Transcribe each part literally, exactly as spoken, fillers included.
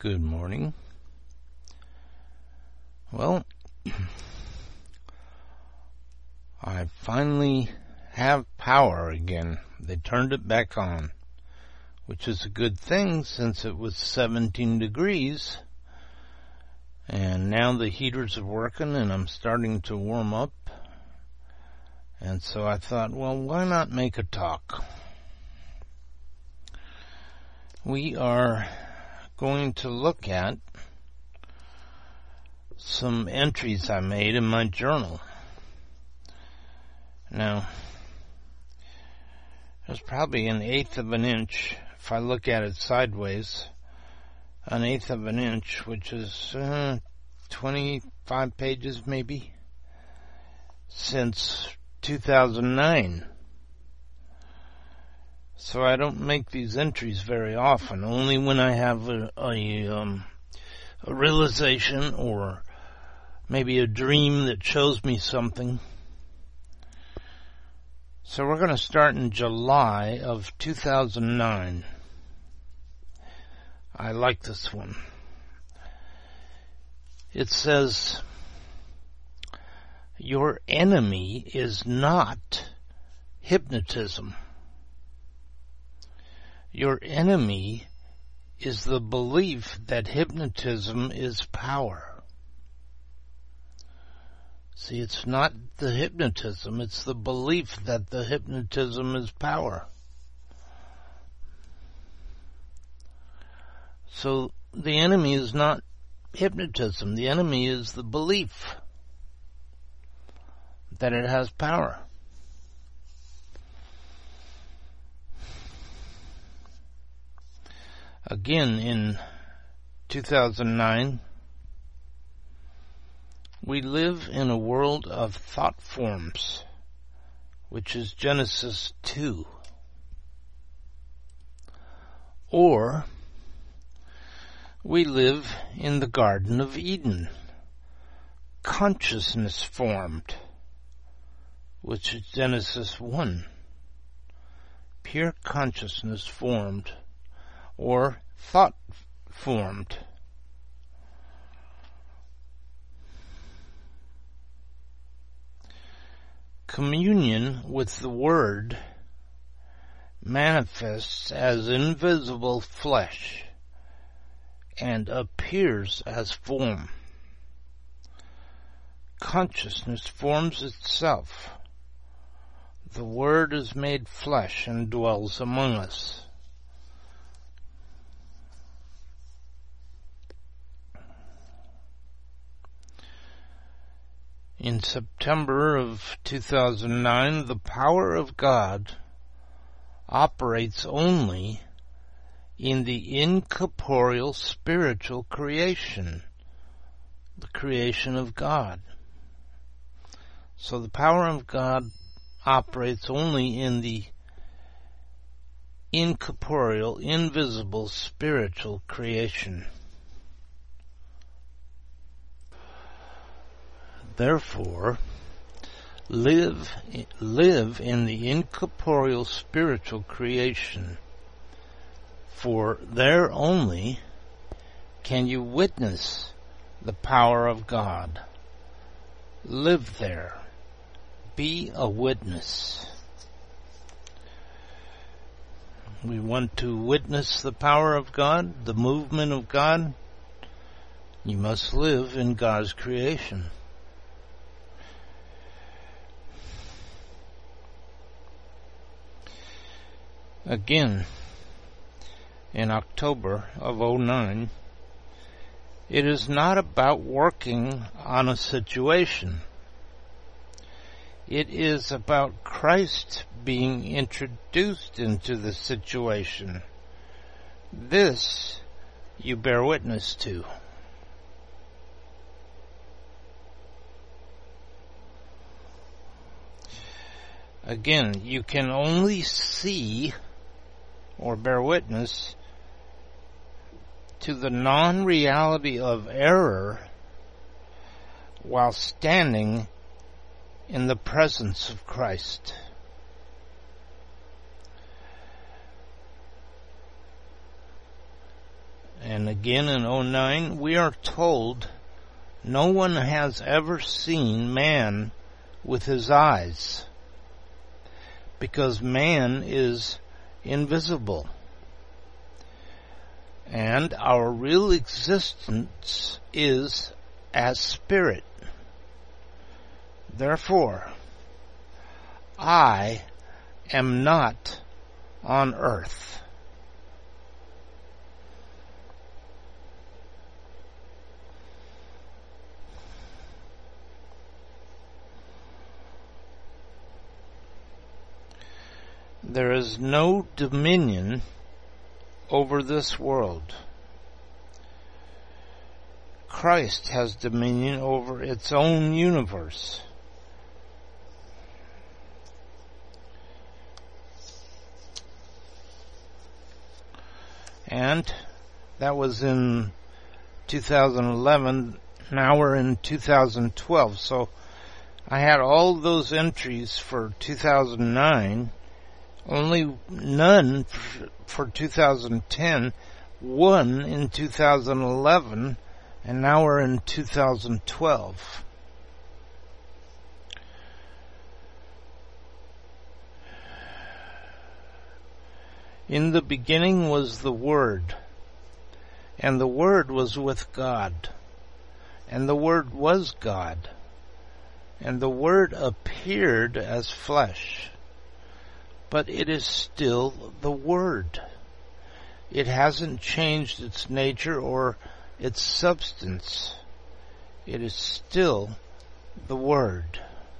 Good morning. Well, I finally have power again. They turned it back on, which is a good thing since it was seventeen degrees. And now the heaters are working and I'm starting to warm up. And so I thought, well, why not make a talk? We are going to look at some entries I made in my journal. Now, there's probably an eighth of an inch, if I look at it sideways, an eighth of an inch, which is uh, twenty-five pages maybe, since two thousand nine. So I don't make these entries very often, only when I have a, a, um, a realization or maybe a dream that shows me something. So we're going to start in July of two thousand nine. I like this one. It says, your enemy is not hypnotism. Your enemy is the belief that hypnotism is power. See, it's not the hypnotism, it's the belief that the hypnotism is power. So the enemy is not hypnotism, the enemy is the belief that it has power. Again, in two thousand nine, we live in a world of thought forms, which is Genesis two. Or, we live in the Garden of Eden, consciousness formed, which is Genesis one. Pure consciousness formed, or thought formed. Communion with the Word manifests as invisible flesh and appears as form. Consciousness forms itself. The Word is made flesh and dwells among us. In September of two thousand nine, the power of God operates only in the incorporeal spiritual creation, the creation of God. So the power of God operates only in the incorporeal, invisible, spiritual creation. Therefore, live, live in the incorporeal spiritual creation, for there only can you witness the power of God. Live there. Be a witness. We want to witness the power of God, the movement of God. You must live in God's creation. Again, in October of oh nine, it is not about working on a situation. It is about Christ being introduced into the situation. This you bear witness to. Again, you can only see or bear witness to the non-reality of error while standing in the presence of Christ. And again in oh nine, we are told, no one has ever seen man with his eyes, because man is invisible, and our real existence is as spirit. Therefore, I am not on earth. There is no dominion over this world. Christ has dominion over its own universe. And that was in two thousand eleven. Now we're in two thousand twelve. So I had all those entries for two thousand nine. Only none for two thousand ten, one in two thousand eleven, and now we're in two thousand twelve. In the beginning was the Word, and the Word was with God, and the Word was God, and the Word appeared as flesh. But it is still the Word. It hasn't changed its nature or its substance. It is still the Word.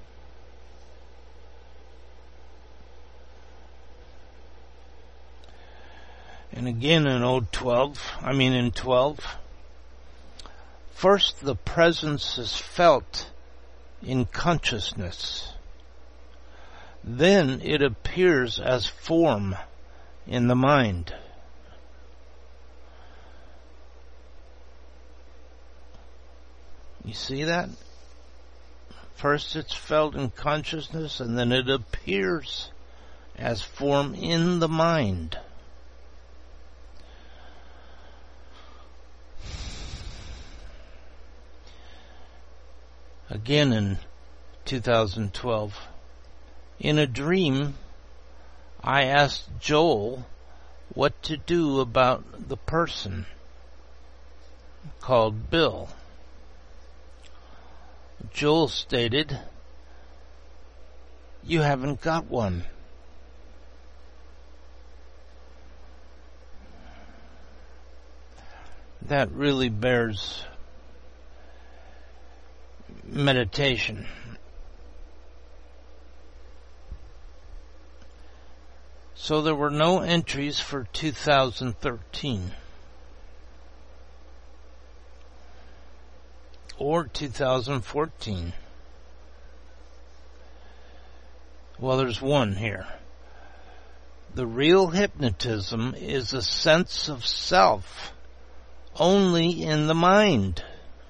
And again in oh twelve, I mean in twelve, first the presence is felt in consciousness. Then it appears as form in the mind. You see that? First it's felt in consciousness, and then it appears as form in the mind. Again in two thousand twelve. In a dream, I asked Joel what to do about the person called Bill. Joel stated, "You haven't got one." That really bears meditation. So there were no entries for two thousand thirteen or two thousand fourteen. Well, there's one here. The real hypnotism is a sense of self only in the mind.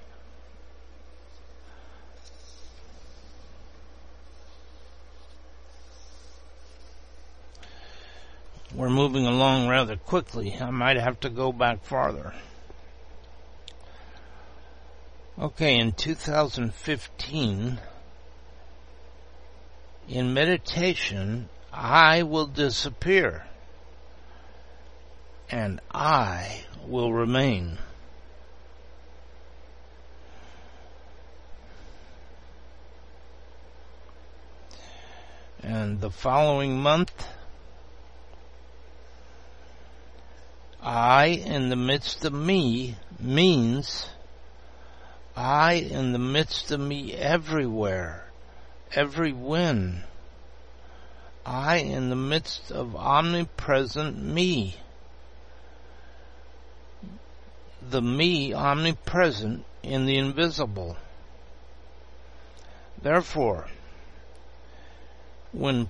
We're moving along rather quickly. I might have to go back farther. Okay, in two thousand fifteen, in meditation, I will disappear, and I will remain. And the following month, I in the midst of me means I in the midst of me everywhere, every when. I in the midst of omnipresent me. The me omnipresent in the invisible. Therefore, when,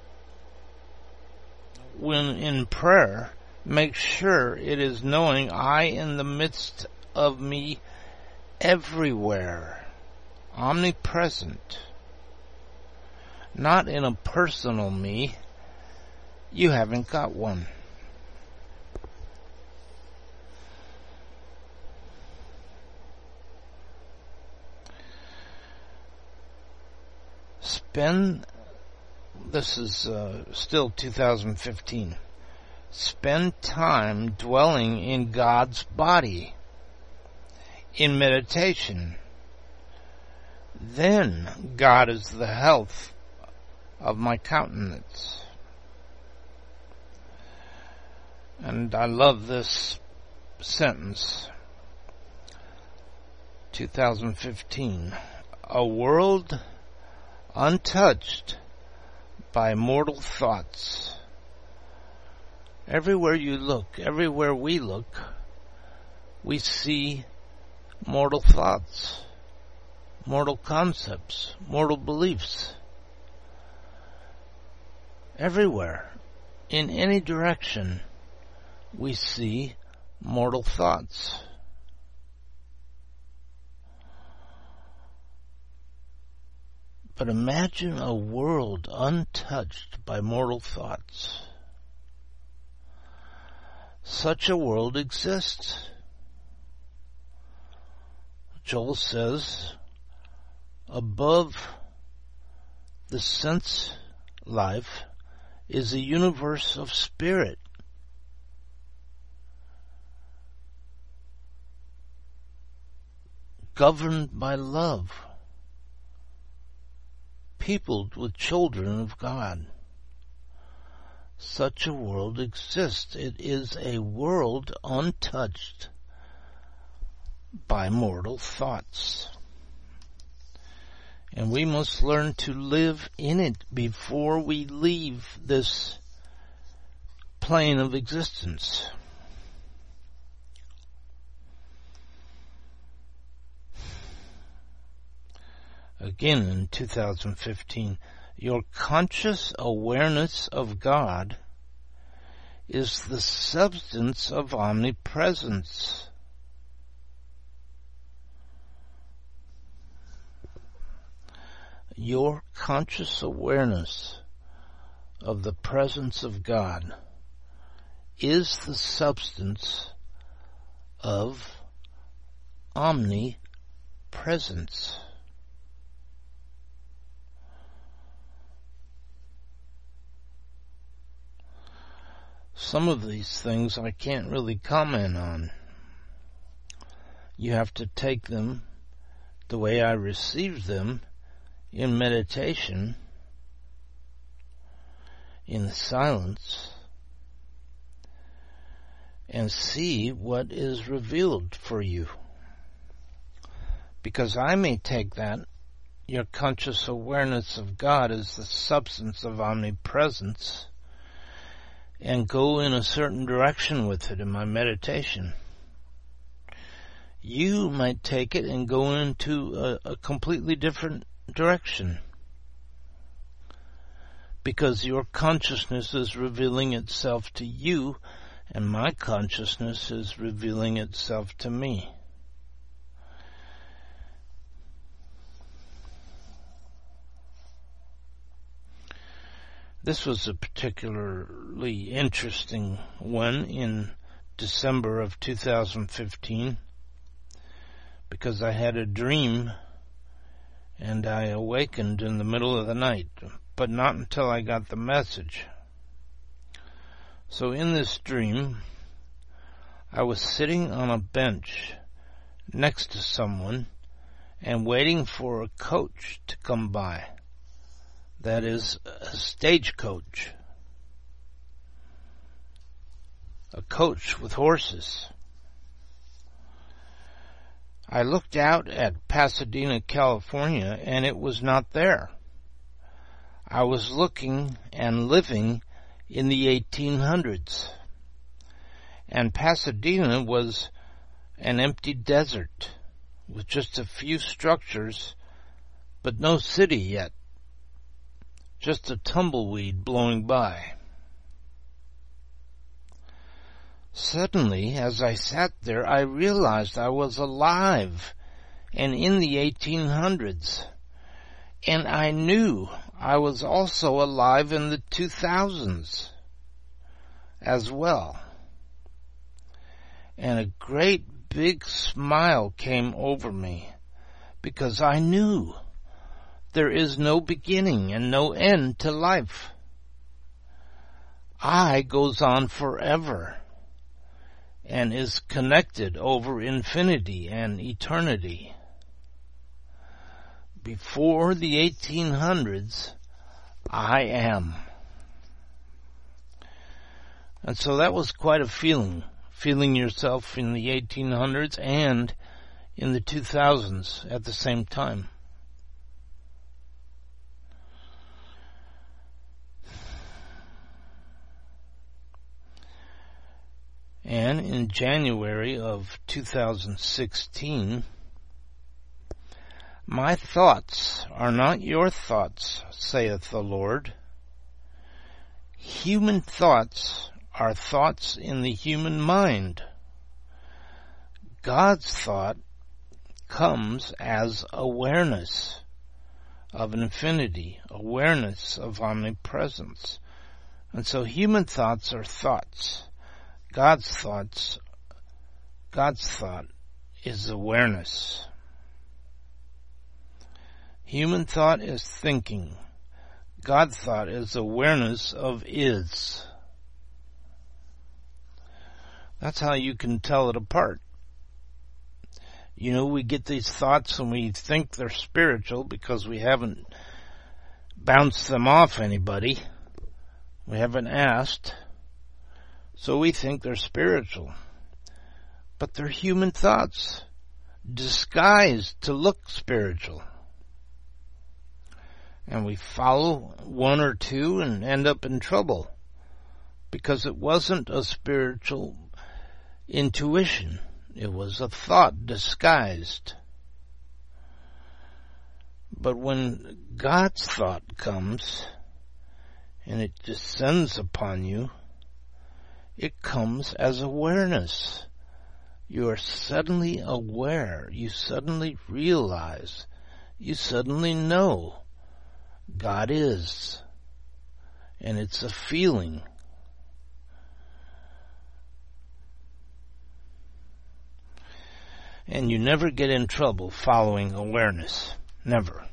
when in prayer, make sure it is knowing I in the midst of me everywhere, omnipresent, not in a personal me. You haven't got one. spend, this is uh, still two thousand fifteen, spend time dwelling in God's body in meditation. Then God is the health of my countenance. And I love this sentence. two thousand fifteen. A world untouched by mortal thoughts. Everywhere you look, everywhere we look, we see mortal thoughts, mortal concepts, mortal beliefs. Everywhere, in any direction, we see mortal thoughts. But imagine a world untouched by mortal thoughts. Such a world exists. Joel says, above the sense life is a universe of spirit. Governed by love. Peopled with children of God. Such a world exists. It is a world untouched by mortal thoughts. And we must learn to live in it before we leave this plane of existence. Again in two thousand fifteen, your conscious awareness of God is the substance of omnipresence. Your conscious awareness of the presence of God is the substance of omnipresence. Some of these things I can't really comment on. You have to take them the way I received them in meditation, in silence, and see what is revealed for you. Because I may take that, your conscious awareness of God is the substance of omnipresence, and go in a certain direction with it in my meditation. You might take it and go into a, a completely different direction, because your consciousness is revealing itself to you, and my consciousness is revealing itself to me. This was a particularly interesting one in December of two thousand fifteen, because I had a dream and I awakened in the middle of the night, but not until I got the message. So in this dream, I was sitting on a bench next to someone and waiting for a coach to come by. That is, a stagecoach. A coach with horses. I looked out at Pasadena, California, and it was not there. I was looking and living in the eighteen hundreds. And Pasadena was an empty desert with just a few structures, but no city yet. Just a tumbleweed blowing by. Suddenly, as I sat there, I realized I was alive and in the eighteen hundreds. And I knew I was also alive in the two thousands as well. And a great big smile came over me, because I knew there is no beginning and no end to life. I goes on forever and is connected over infinity and eternity. Before the eighteen hundreds, I am. And so that was quite a feeling, feeling yourself in the eighteen hundreds and in the two thousands at the same time. And in January of two thousand sixteen, my thoughts are not your thoughts, saith the Lord. Human thoughts are thoughts in the human mind. God's thought comes as awareness of infinity, awareness of omnipresence. And so human thoughts are thoughts. God's thoughts, God's thought is awareness. Human thought is thinking. God's thought is awareness of is. That's how you can tell it apart. You know, we get these thoughts and we think they're spiritual because we haven't bounced them off anybody. We haven't asked. So we think they're spiritual. But they're human thoughts, disguised to look spiritual. And we follow one or two and end up in trouble because it wasn't a spiritual intuition. It was a thought disguised. But when God's thought comes and it descends upon you, it comes as awareness. You are suddenly aware. You suddenly realize. You suddenly know God is. And it's a feeling. And you never get in trouble following awareness. Never.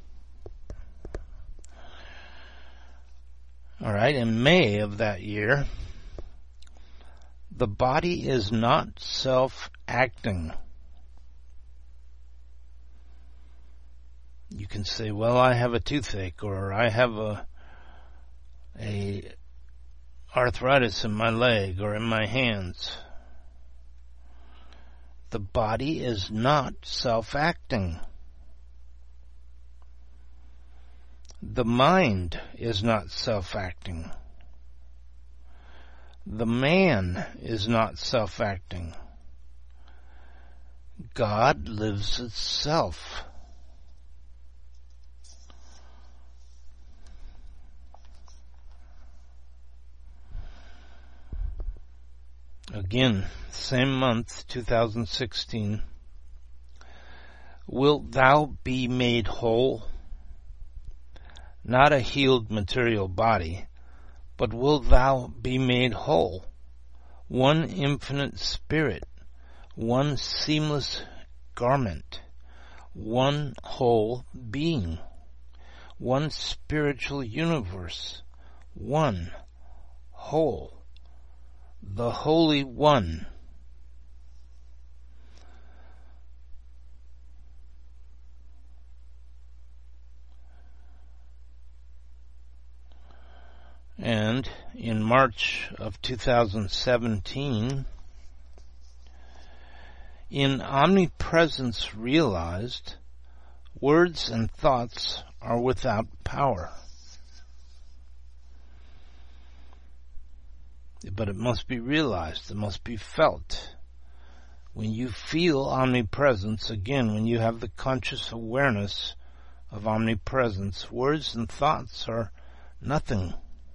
All right, in May of that year, the body is not self-acting. You can say, well, I have a toothache, or I have a, a arthritis in my leg or in my hands. The body is not self-acting. The mind is not self-acting. The man is not self-acting. God lives itself. Again, same month, two thousand sixteen. Wilt thou be made whole? Not a healed material body, but wilt thou be made whole? One infinite spirit, one seamless garment, one whole being, one spiritual universe, one whole, the Holy One. And in March of two thousand seventeen, in omnipresence realized, words and thoughts are without power. But it must be realized, it must be felt. When you feel omnipresence, again, when you have the conscious awareness of omnipresence, words and thoughts are nothing.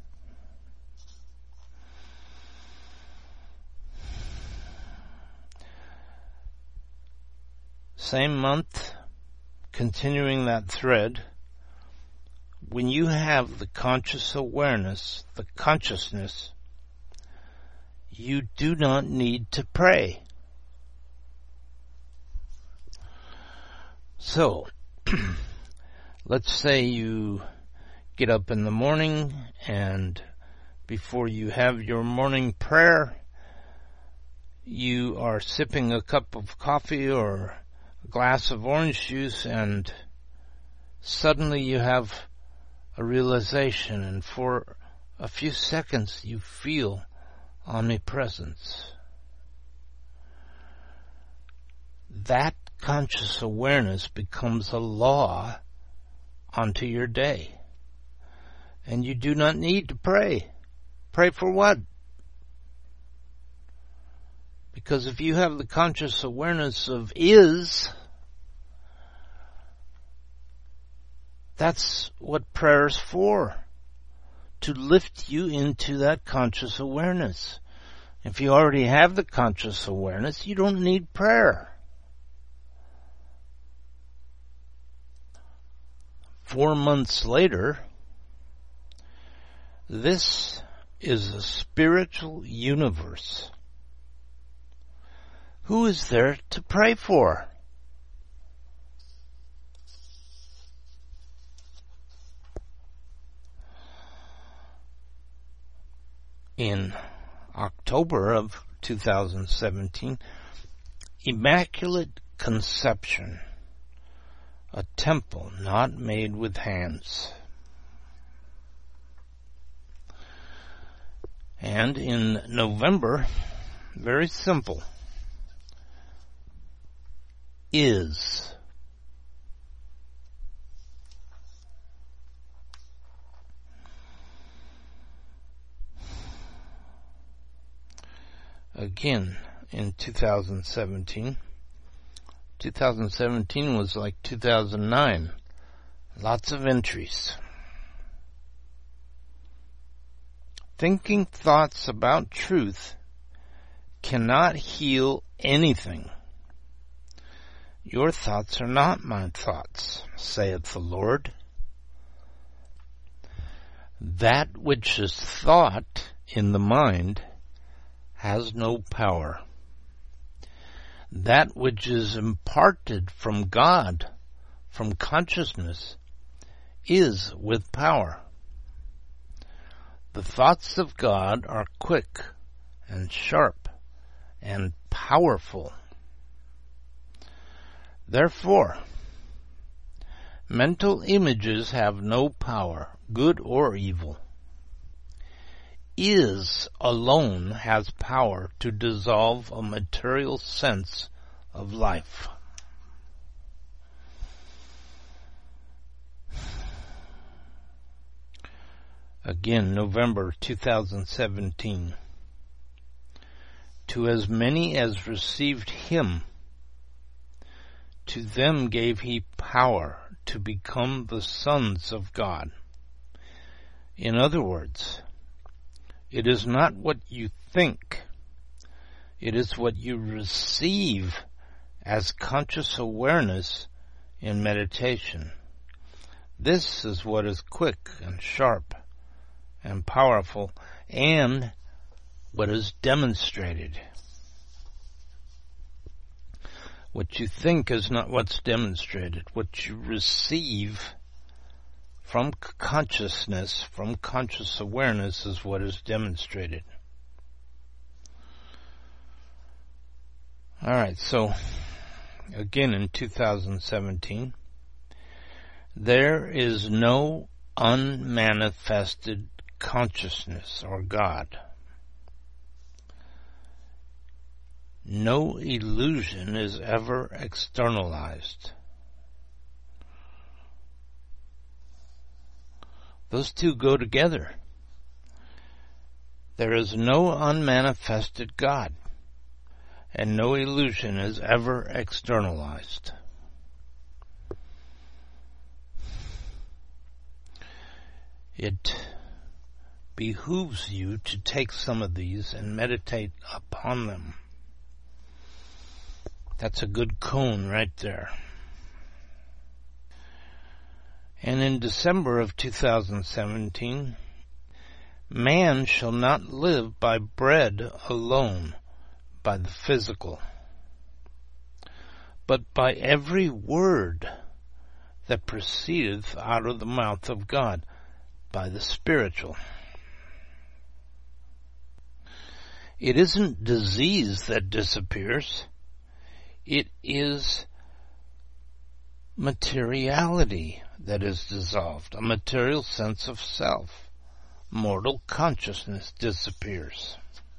Same month, continuing that thread, when you have the conscious awareness, the consciousness, you do not need to pray. So, Let's say you get up in the morning and before you have your morning prayer, you are sipping a cup of coffee or a glass of orange juice, and suddenly you have a realization, and for a few seconds you feel omnipresence. That conscious awareness becomes a law onto your day. And you do not need to pray. Pray for what? Because if you have the conscious awareness of is, that's what prayer is for. To lift you into that conscious awareness. If you already have the conscious awareness, you don't need prayer. Four months later, this is a spiritual universe. Who is there to pray for? In October of two thousand seventeen, Immaculate Conception, a temple not made with hands. And in November, very simple, is. Again, in two thousand seventeen, two thousand seventeen was like two thousand nine. Lots of entries. Thinking thoughts about truth cannot heal anything. Your thoughts are not my thoughts, saith the Lord. That which is thought in the mind has no power. That which is imparted from God, from consciousness, is with power. The thoughts of God are quick and sharp and powerful. Therefore, mental images have no power, good or evil. Is alone has power to dissolve a material sense of life. Again, November two thousand seventeen. To as many as received him, to them gave he power to become the sons of God. In other words, it is not what you think, it is what you receive as conscious awareness in meditation. This is what is quick and sharp and powerful, and what is demonstrated. What you think is not what's demonstrated. What you receive from consciousness, from conscious awareness, is what is demonstrated. All right, so again in two thousand seventeen, there is no unmanifested consciousness or God. No illusion is ever externalized. Those two go together. There is no unmanifested God, and no illusion is ever externalized. It behooves you to take some of these and meditate upon them. That's a good cone right there. And in December of two thousand seventeen, man shall not live by bread alone, by the physical, but by every word that proceedeth out of the mouth of God by the spiritual. It isn't disease that disappears. It is materiality that is dissolved, a material sense of self. Mortal consciousness disappears.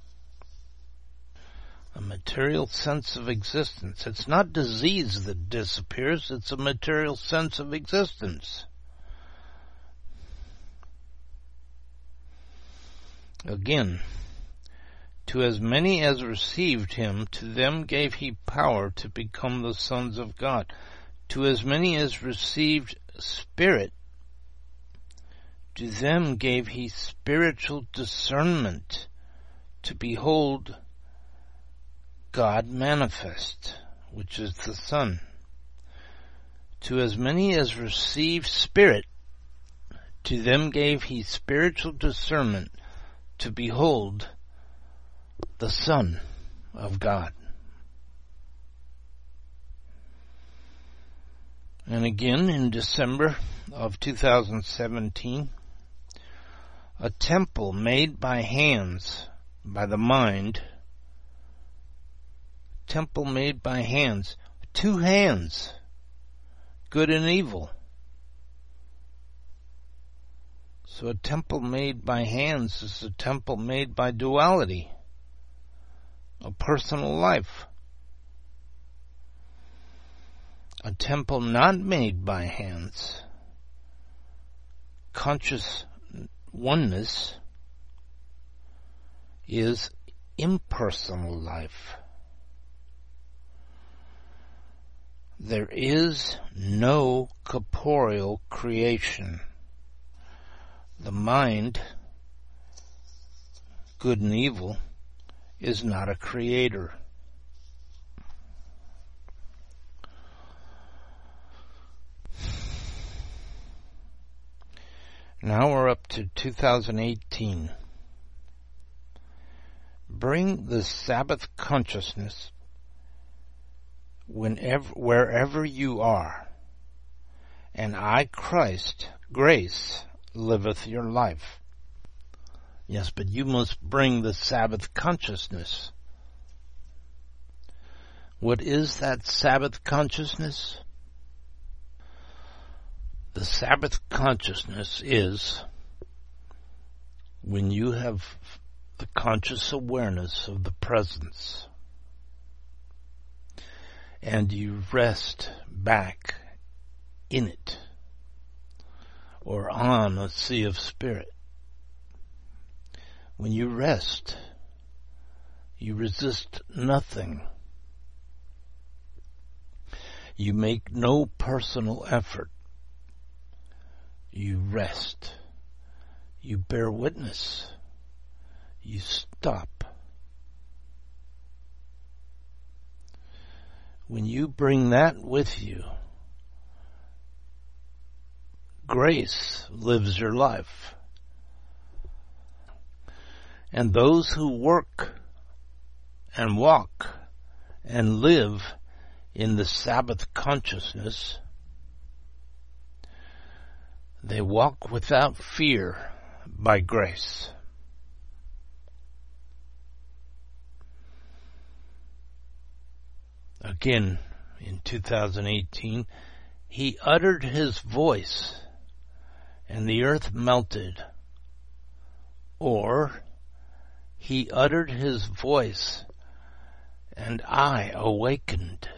A material sense of existence. It's not disease that disappears, it's a material sense of existence. Again, to as many as received him, to them gave he power to become the sons of God. To as many as received Spirit, to them gave he spiritual discernment to behold God manifest, which is the Son. To as many as received Spirit, to them gave he spiritual discernment to behold the Son of God. And again, in December of two thousand seventeen, a temple made by hands, by the mind, temple made by hands, two hands, good and evil. So a temple made by hands is a temple made by duality, a personal life. A temple not made by hands, conscious oneness, is impersonal life. There is no corporeal creation. The mind, good and evil, is not a creator. Now we're up to two thousand eighteen. Bring the Sabbath consciousness whenever, wherever you are, and I, Christ, grace, liveth your life. Yes, but you must bring the Sabbath consciousness. What is that Sabbath consciousness? The Sabbath consciousness is when you have the conscious awareness of the presence and you rest back in it or on a sea of spirit. When you rest, you resist nothing. You make no personal effort. You rest. You bear witness. You stop. When you bring that with you, grace lives your life. And those who work and walk and live in the Sabbath consciousness, they walk without fear by grace. Again, in two thousand eighteen, he uttered his voice, and the earth melted. Or, he uttered his voice, and I awakened.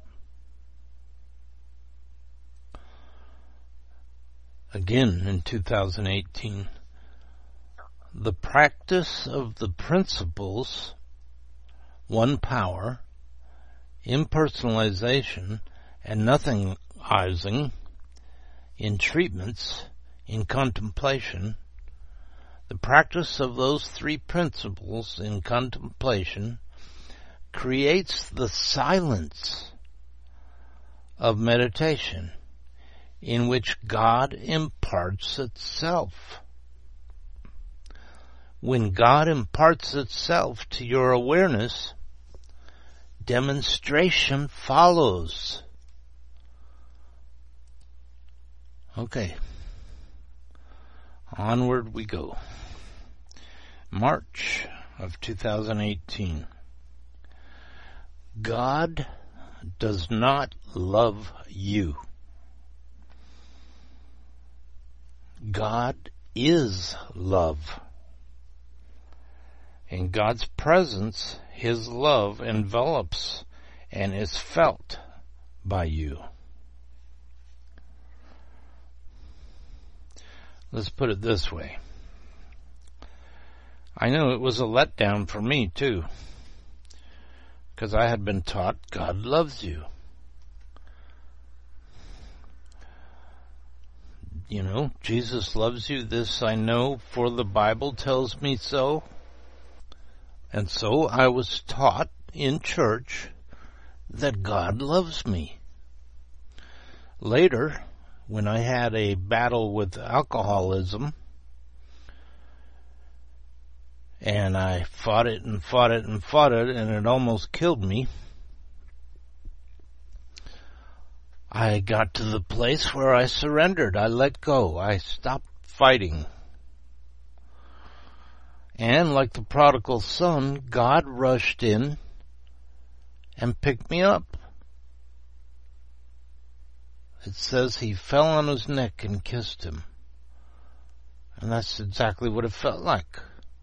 Again, in two thousand eighteen, the practice of the principles, one power, impersonalization, and nothingizing, in treatments, in contemplation, the practice of those three principles in contemplation creates the silence of meditation in which God imparts itself. When God imparts itself to your awareness, demonstration follows. Okay. Onward we go. March of two thousand eighteen. God does not love you. God is love. In God's presence, His love envelops and is felt by you. Let's put it this way. I know it was a letdown for me, too, because I had been taught God loves you. You know, Jesus loves you, this I know, for the Bible tells me so. And so I was taught in church that God loves me. Later, when I had a battle with alcoholism, and I fought it and fought it and fought it, and it almost killed me, I got to the place where I surrendered. I let go. I stopped fighting. And like the prodigal son, God rushed in and picked me up. It says he fell on his neck and kissed him. And that's exactly what it felt like.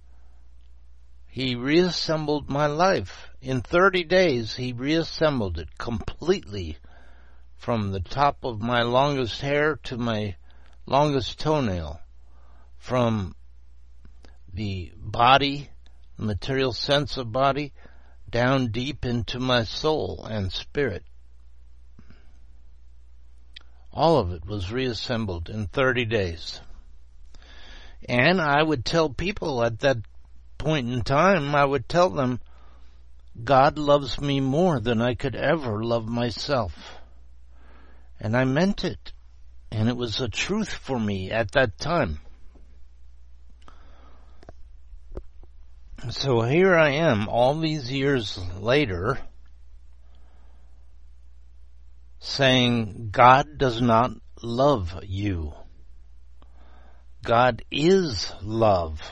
He reassembled my life. In thirty days, he reassembled it completely, from the top of my longest hair to my longest toenail, from the body, material sense of body, down deep into my soul and spirit. All of it was reassembled in thirty days. And I would tell people at that point in time, I would tell them, God loves me more than I could ever love myself. And I meant it. And it was a truth for me at that time. So here I am, all these years later, saying God does not love you. God is love.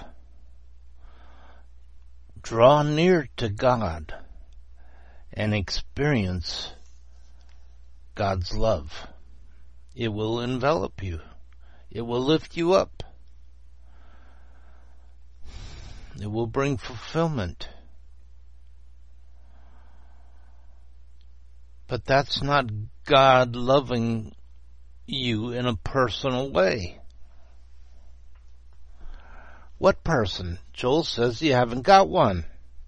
Draw near to God and experience God's love. It will envelop you. It will lift you up. It will bring fulfillment. But that's not God loving you in a personal way. What person? Joel says you haven't got one.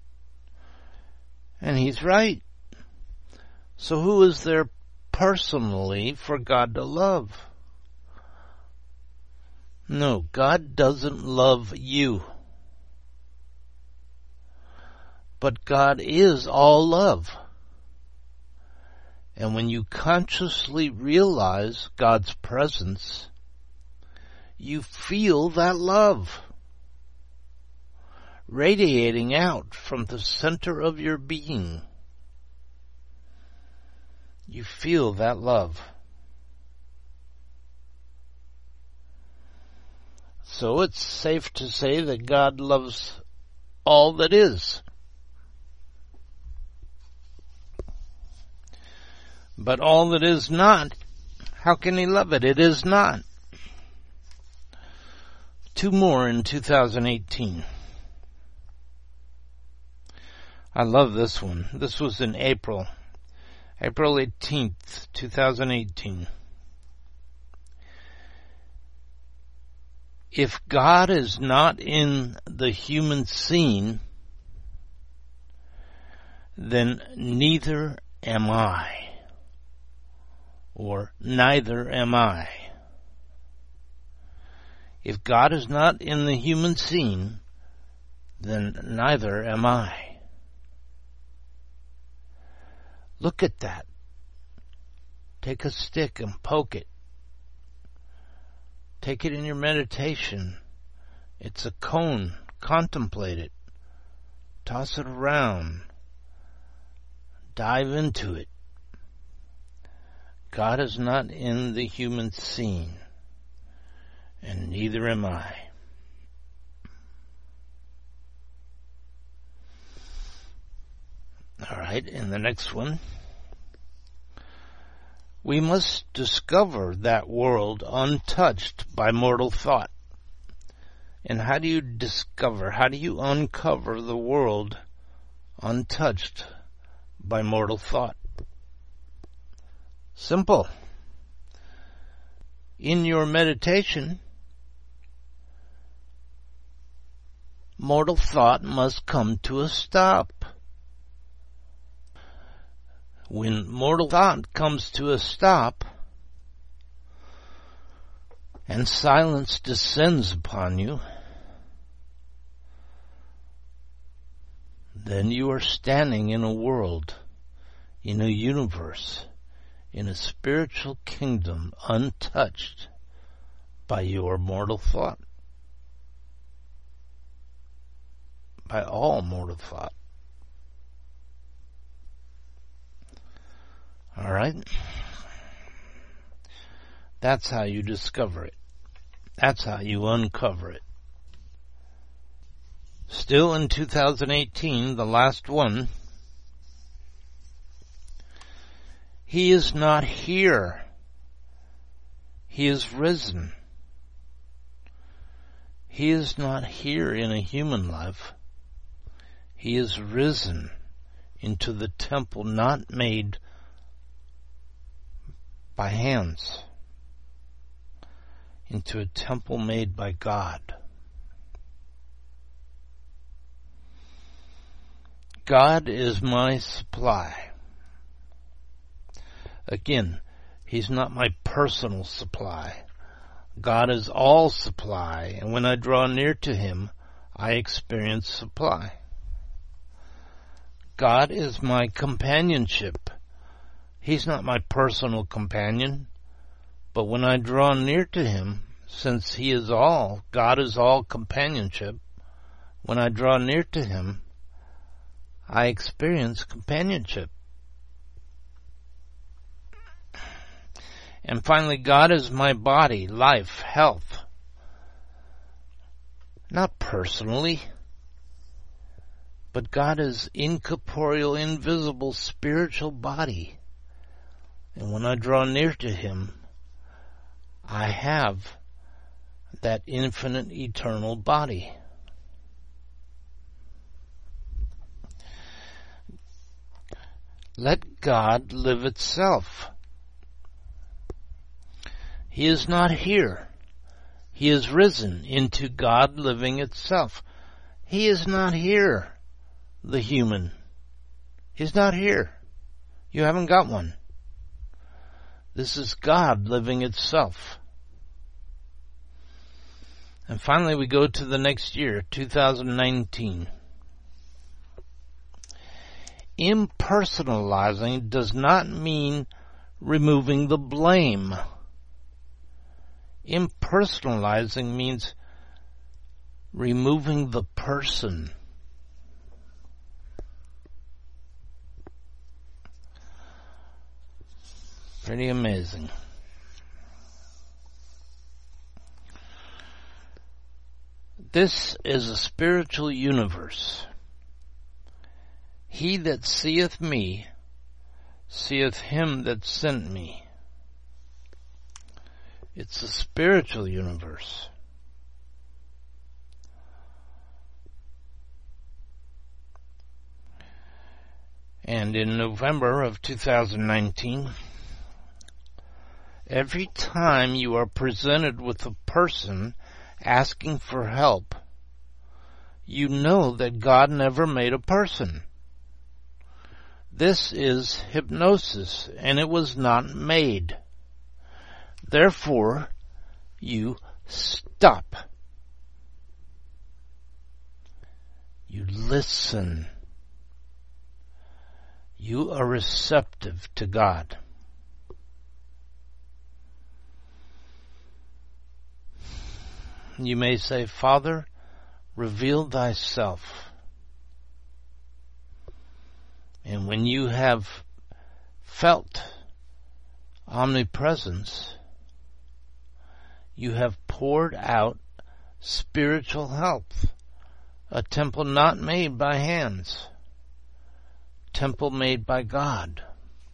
And he's right. So who is there personally for God to love? No, God doesn't love you. But God is all love. And when you consciously realize God's presence, you feel that love radiating out from the center of your being. You feel that love. So it's safe to say that God loves all that is. But all that is not, how can he love it? It is not. Two more in two thousand eighteen. I love this one. This was in April. April eighteenth, two thousand eighteen. If God is not in the human scene, then neither am I. Or neither am I. If God is not in the human scene, then neither am I. Look at that. Take a stick and poke it. Take it in your meditation. It's a cone. Contemplate it. Toss it around. Dive into it. God is not in the human scene. and neither am I. All right, in the next one, we must discover that world untouched by mortal thought. And how do you discover, how do you uncover the world untouched by mortal thought? Simple. In your meditation, mortal thought must come to a stop. When mortal thought comes to a stop and silence descends upon you, then you are standing in a world, in a universe, in a spiritual kingdom untouched by your mortal thought, by all mortal thought. All right? That's how you discover it. That's how you uncover it. Still in two thousand eighteen, the last one, He is not here. He is risen. He is not here in a human life. He is risen into the temple not made by hands, into a temple made by God. God is my supply. Again, He's not my personal supply. God is all supply, and when I draw near to Him, I experience supply. God is my companionship. He's not my personal companion, but when I draw near to Him, since He is all, God is all companionship, when I draw near to Him, I experience companionship. And finally, God is my body, life, health. Not personally, but God is incorporeal, invisible, spiritual body. And when I draw near to Him, I have that infinite, eternal body. Let God live itself. He is not here. He is risen into God living itself. He is not here, the human. He's not here. You haven't got one. This is God living itself. And finally we go to the next year, two thousand nineteen. Impersonalizing does not mean removing the blame. Impersonalizing means removing the person. Pretty amazing. This is a spiritual universe. He that seeth me, seeth him that sent me. It's a spiritual universe. And in November of two thousand nineteen, every time you are presented with a person asking for help, you know that God never made a person. This is hypnosis, and it was not made. Therefore, you stop. You listen. You are receptive to God. You may say, Father, reveal thyself. And when you have felt omnipresence, you have poured out spiritual health, a temple not made by hands, temple made by God.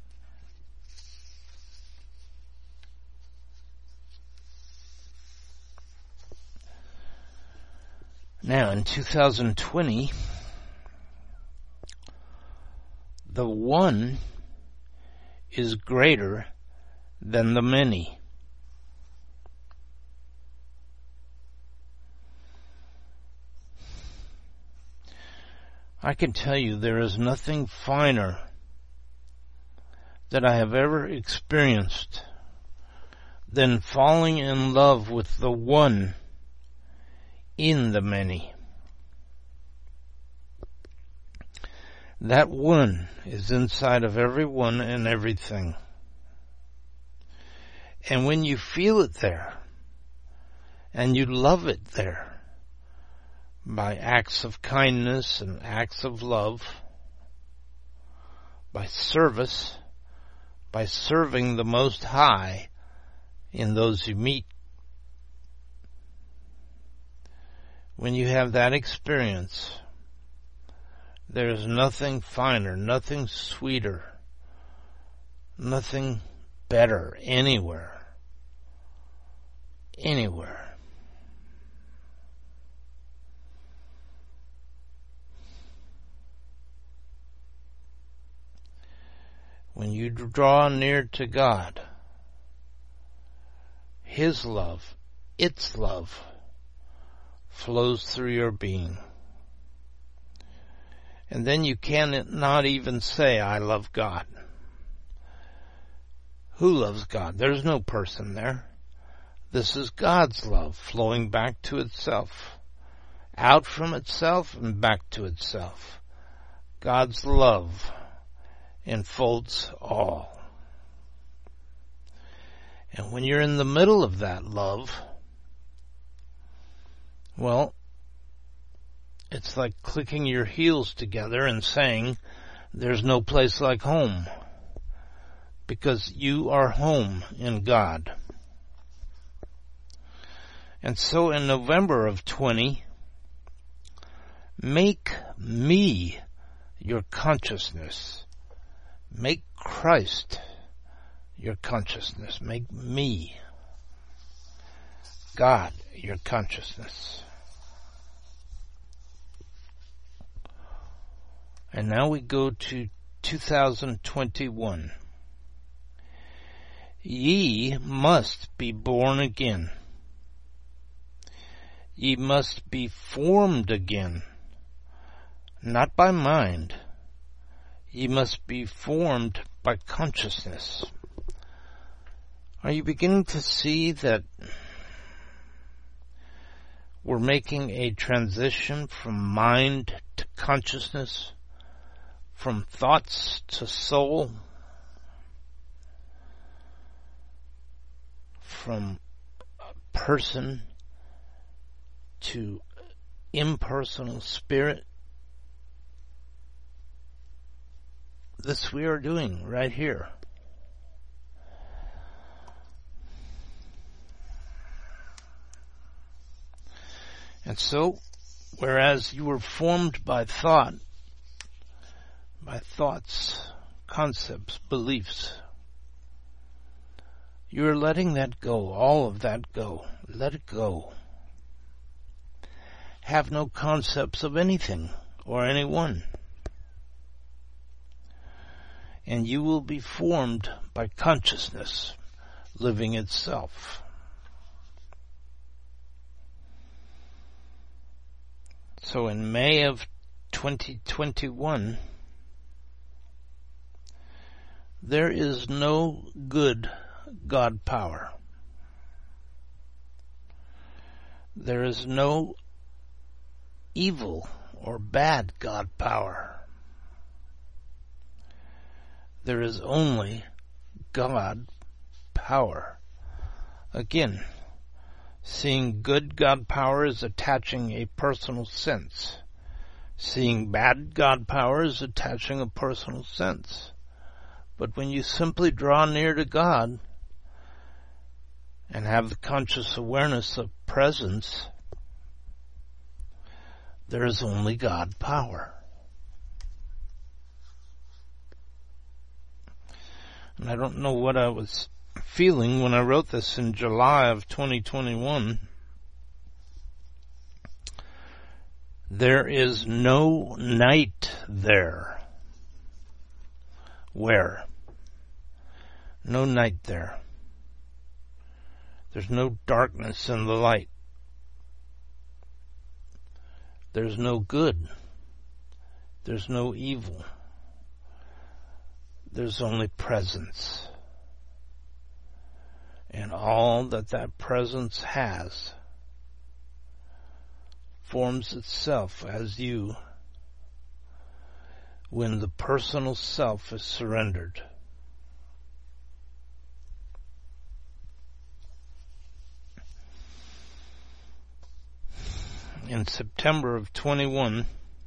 Now, in two thousand twenty, the one is greater than the many. I can tell you there is nothing finer that I have ever experienced than falling in love with the one in the many. That one is inside of everyone and everything. And when you feel it there, and you love it there, by acts of kindness and acts of love, by service, by serving the Most High in those you meet, when you have that experience, there is nothing finer, nothing sweeter, nothing better anywhere. Anywhere. When you draw near to God, His love, its love, flows through your being. And then you cannot even say, I love God. Who loves God? There's no person there. This is God's love flowing back to itself, out from itself and back to itself. God's love enfolds all. And when you're in the middle of that love, well, it's like clicking your heels together and saying, there's no place like home, because you are home in God. And so in November of twenty, make me your consciousness. Make Christ your consciousness. Make me, God, your consciousness. And now we go to two thousand twenty-one. Ye must be born again. Ye must be formed again, not by mind. Ye must be formed by consciousness. Are you beginning to see that we're making a transition from mind to consciousness? From thoughts to soul, from person to impersonal spirit? This we are doing right here. And so, whereas you were formed by thought, by thoughts, concepts, beliefs, you're letting that go, all of that go. Let it go. Have no concepts of anything or anyone. And you will be formed by consciousness living itself. So in May of twenty twenty-one, there is no good God power. There is no evil or bad God power. There is only God power. Again, seeing good God power is attaching a personal sense. Seeing bad God power is attaching a personal sense. But when you simply draw near to God and have the conscious awareness of presence, there is only God power. And I don't know what I was feeling when I wrote this in July of twenty twenty-one. There is no night there. Where? No night there. There's no darkness in the light. There's no good. There's no evil. There's only presence. And all that that presence has forms itself as you when the personal self is surrendered. In September of twenty-one,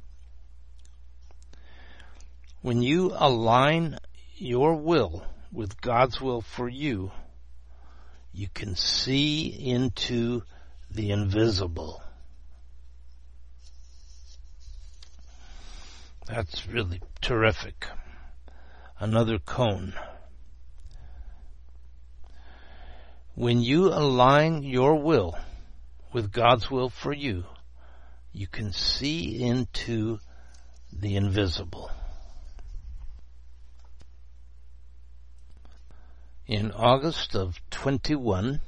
when you align your will with God's will for you, you can see into the invisible. That's really terrific. Another cone. When you align your will with God's will for you, you can see into the invisible. In August of twenty-one,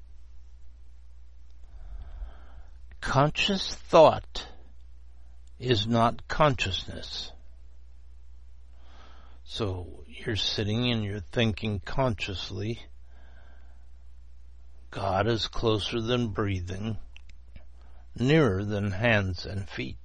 conscious thought is not consciousness. So you're sitting and you're thinking consciously. God is closer than breathing, nearer than hands and feet.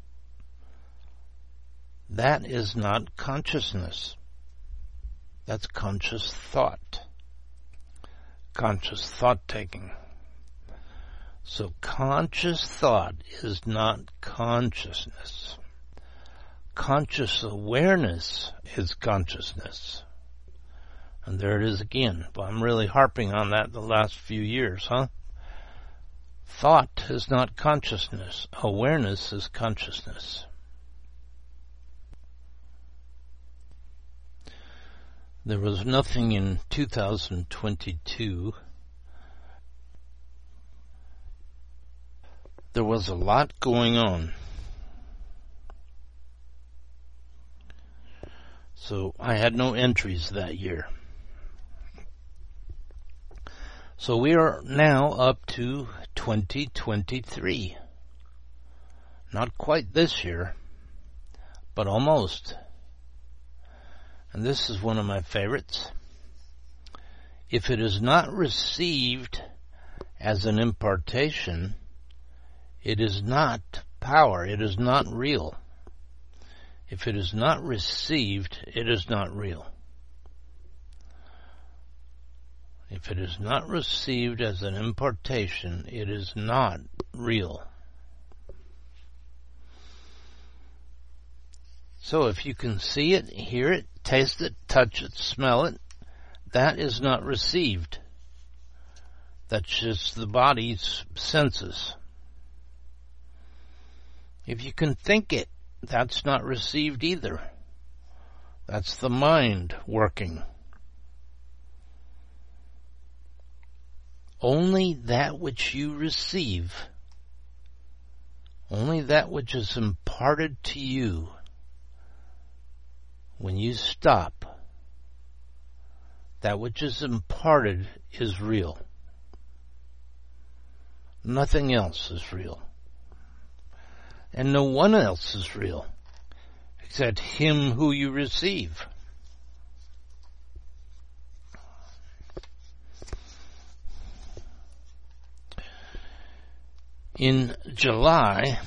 That is not consciousness. That's conscious thought. Conscious thought-taking. So conscious thought is not consciousness. Conscious awareness is consciousness. And there it is again. But I'm really harping on that the last few years, huh? Thought is not consciousness. Awareness is consciousness. There was nothing in two thousand twenty-two. There was a lot going on. So I had no entries that year. So we are now up to twenty twenty-three. Not quite this year, but almost. And this is one of my favorites. If it is not received as an impartation, it is not power. It is not real. If it is not received, it is not real. If it is not received as an impartation, it is not real. So if you can see it, hear it, taste it, touch it, smell it, that is not received. That's just the body's senses. If you can think it, that's not received either. That's the mind working. Only that which you receive, only that which is imparted to you, when you stop, that which is imparted is real. Nothing else is real. And no one else is real, except him who you receive. In July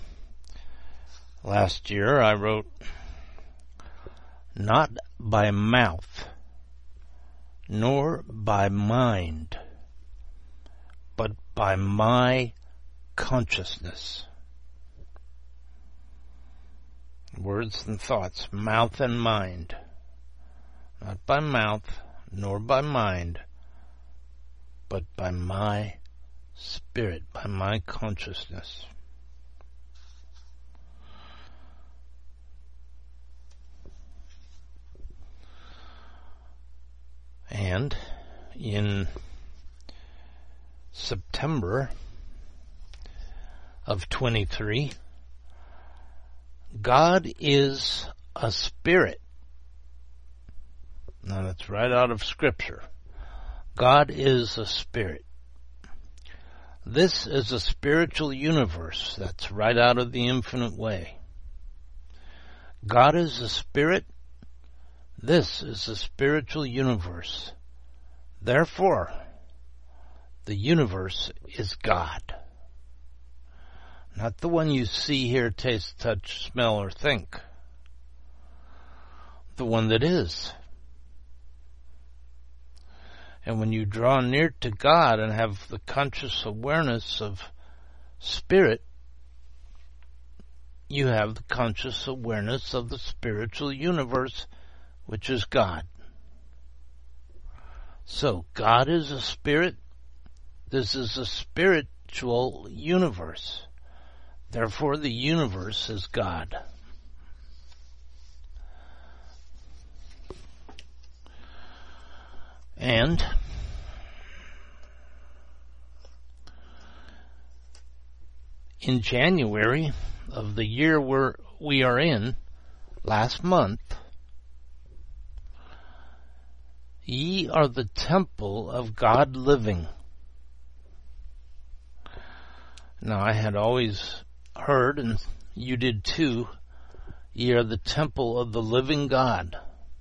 last year, I wrote, not by mouth, nor by mind, but by my consciousness. Words and thoughts, mouth and mind. Not by mouth, nor by mind, but by my spirit, by my consciousness. And in September of twenty-three, God is a spirit. Now that's right out of Scripture. God is a spirit. This is a spiritual universe. That's right out of the infinite way. God is a spirit. This is a spiritual universe. Therefore, the universe is God. Not the one you see, hear, taste, touch, smell, or think. The one that is. And when you draw near to God and have the conscious awareness of spirit, you have the conscious awareness of the spiritual universe, which is God. So, God is a spirit. This is a spiritual universe. Therefore, the universe is God. And in January of the year we're, we are in, last month, ye are the temple of God living. Now, I had always heard, and you did too, ye are the temple of the living God.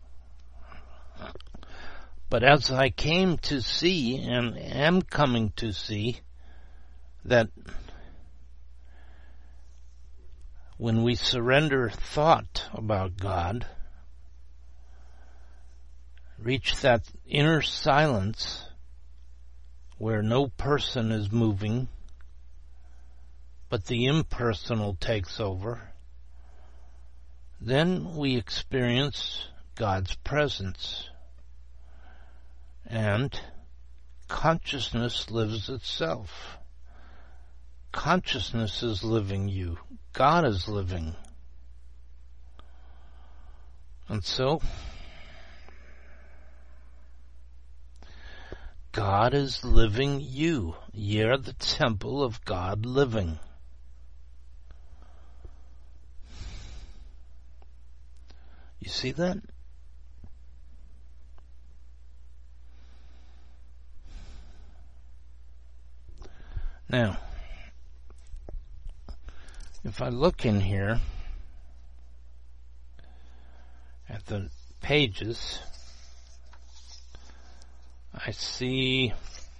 But as I came to see, and am coming to see, that when we surrender thought about God, reach that inner silence where no person is moving, but the impersonal takes over, then we experience God's presence. And consciousness lives itself. Consciousness is living you. God is living. And so, God is living you. Ye are the temple of God living. You see that? Now, if I look in here at the pages, I see,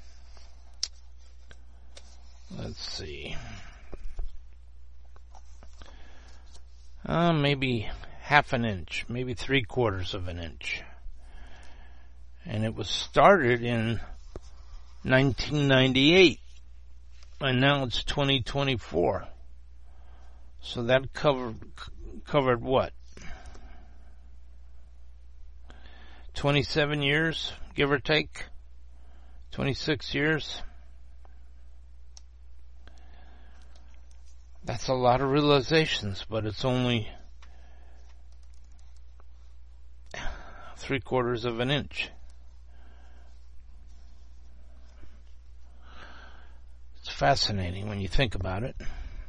let's see, uh, maybe half an inch, maybe three quarters of an inch. And it was started in nineteen ninety-eight. And now it's twenty twenty-four. So that covered, covered what? twenty-seven years, give or take? twenty-six years? That's a lot of realizations, but it's only three quarters of an inch. Fascinating when you think about it.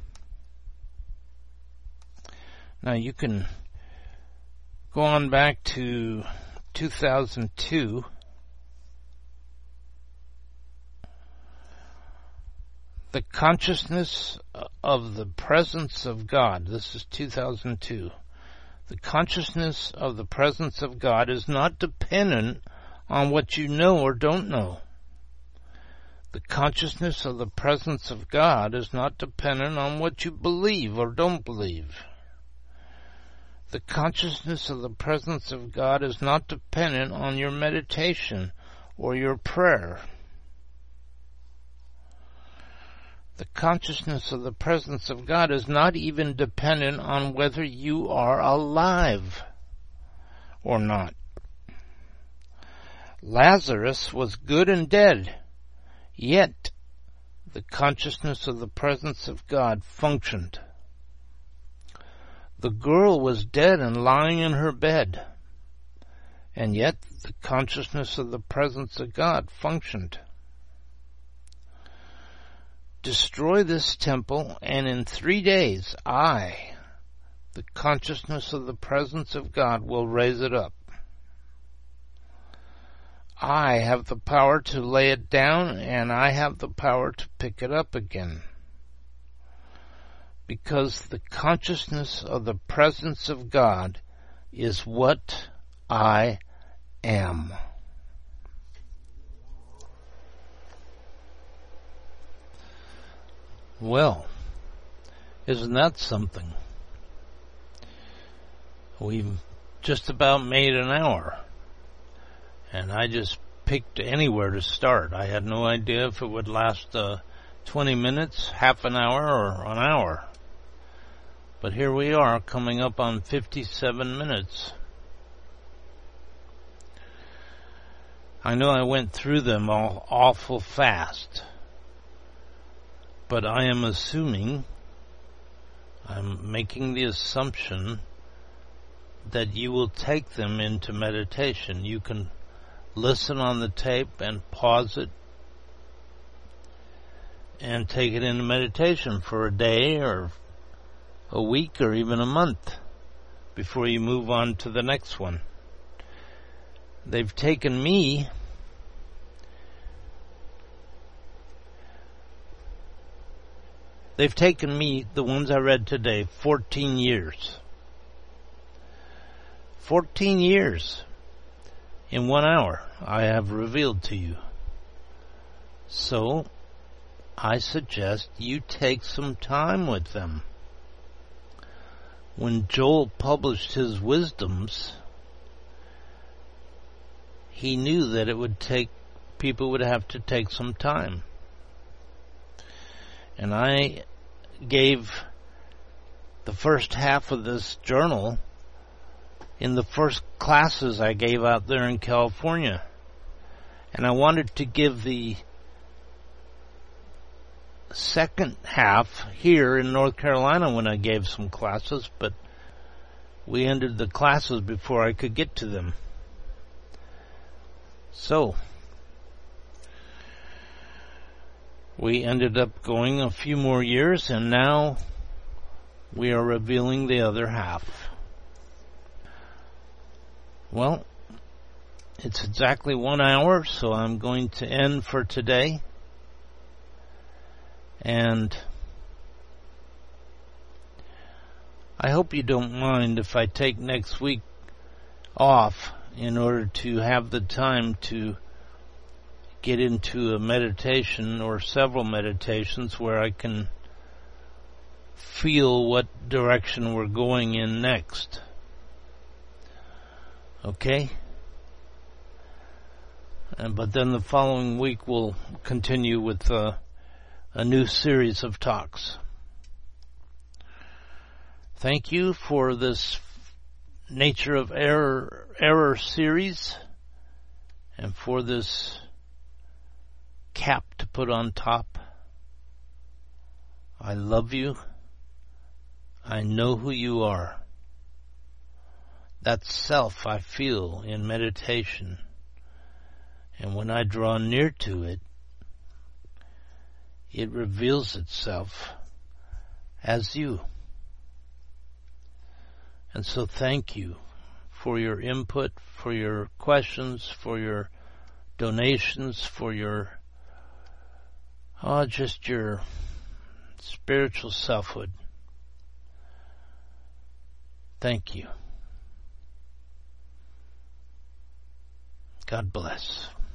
Now you can go on back to two thousand two. The consciousness of the presence of God. This is two thousand two. The consciousness of the presence of God is not dependent on what you know or don't know. The consciousness of the presence of God is not dependent on what you believe or don't believe. The consciousness of the presence of God is not dependent on your meditation or your prayer. The consciousness of the presence of God is not even dependent on whether you are alive or not. Lazarus was good and dead, Yet the consciousness of the presence of God functioned. The girl was dead and lying in her bed, and yet the consciousness of the presence of God functioned. Destroy this temple, and in three days I, the consciousness of the presence of God, will raise it up. I have the power to lay it down, and I have the power to pick it up again. Because the consciousness of the presence of God is what I am. Well, isn't that something? We've just about made an hour, and I just picked anywhere to start. I had no idea if it would last uh, twenty minutes, half an hour, or an hour. But here we are, coming up on fifty-seven minutes. I know I went through them all awful fast, but I am assuming, I'm making the assumption that you will take them into meditation. You can listen on the tape and pause it and take it into meditation for a day or a week or even a month before you move on to the next one. They've taken me They've taken me, the ones I read today, fourteen years. Fourteen years in one hour I have revealed to you. So I suggest you take some time with them. When Joel published his wisdoms, he knew that it would take, people would have to take some time. And I gave the first half of this journal in the first classes I gave out there in California. And I wanted to give the second half here in North Carolina when I gave some classes, but we ended the classes before I could get to them. So we ended up going a few more years, and now we are revealing the other half. Well, it's exactly one hour, so I'm going to end for today. And I hope you don't mind if I take next week off in order to have the time to get into a meditation or several meditations where I can feel what direction we're going in next. Okay? And, but then the following week we'll continue with uh, a new series of talks. Thank you for this Nature of Error, Error series, and for this cap to put on top. I love you. I know who you are. That self I feel in meditation. And when I draw near to it, it reveals itself as you. And so thank you for your input, for your questions, for your donations, for your, oh, just your spiritual selfhood. Thank you. God bless.